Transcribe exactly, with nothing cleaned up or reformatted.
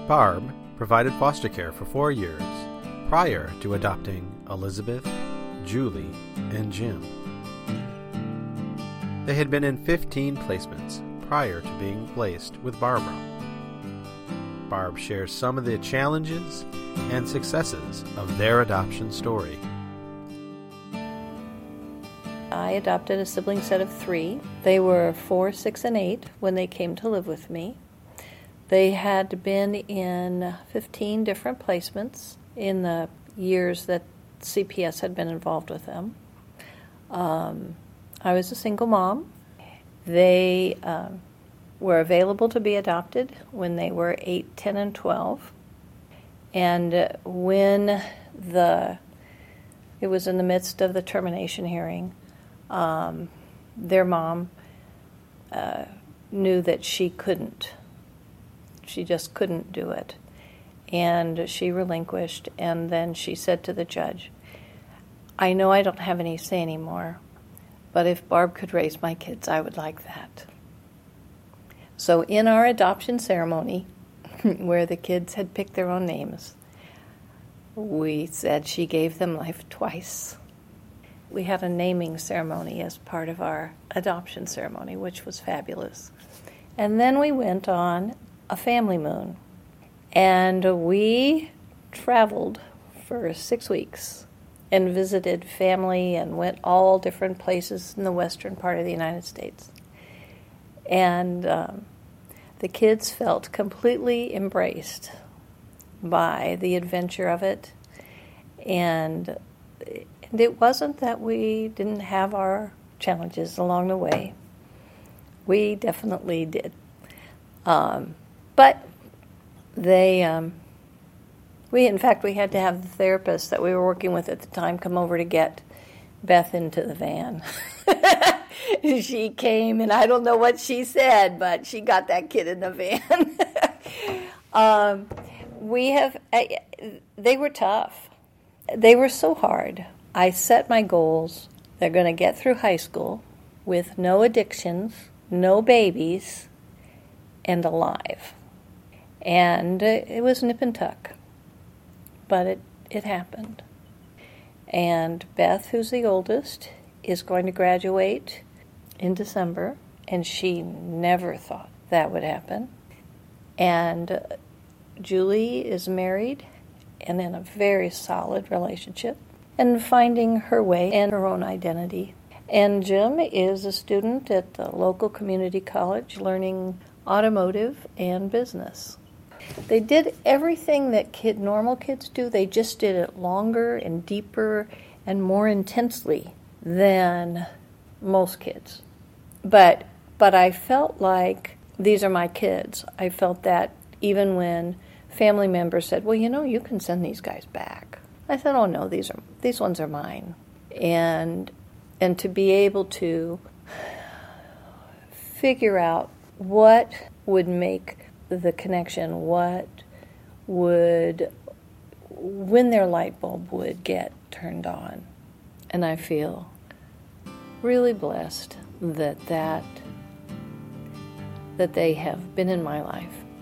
Barb provided foster care for four years prior to adopting Elizabeth, Julie, and Jim. They had been in fifteen placements prior to being placed with Barbara. Barb shares some of the challenges and successes of their adoption story. I adopted a sibling set of three. They were four, six, and eight when they came to live with me. They had been in fifteen different placements in the years that C P S had been involved with them. Um, I was a single mom. They um, were available to be adopted when they were eight, ten, and twelve. And when the it was in the midst of the termination hearing, um, their mom uh, knew that she couldn't. She just couldn't do it. And she relinquished, and then she said to the judge, "I know I don't have any say anymore, but if Barb could raise my kids, I would like that." So in our adoption ceremony, where the kids had picked their own names, we said she gave them life twice. We had a naming ceremony as part of our adoption ceremony, which was fabulous. And then we went on a family moon, and we traveled for six weeks and visited family and went all different places in the western part of the United States. And um, the kids felt completely embraced by the adventure of it. And, and it wasn't that we didn't have our challenges along the way. We definitely did. Um, but they... Um, We, in fact, we had to have the therapist that we were working with at the time come over to get Beth into the van. She came, and I don't know what she said, but she got that kid in the van. um, we have, I, they were tough. They were so hard. I set my goals. They're going to get through high school with no addictions, no babies, and alive. And it was nip and tuck. But it, it happened. And Beth, who's the oldest, is going to graduate in December, and she never thought that would happen. And Julie is married and in a very solid relationship and finding her way and her own identity. And Jim is a student at the local community college learning automotive and business. They did everything that kid, normal kids do. They just did it longer and deeper and more intensely than most kids. But but I felt like these are my kids. I felt that even when family members said, "Well, you know, you can send these guys back." I said, "Oh no, these are these ones are mine." And and to be able to figure out what would make the connection, what would, when their light bulb would get turned on. And I feel really blessed that that, that they have been in my life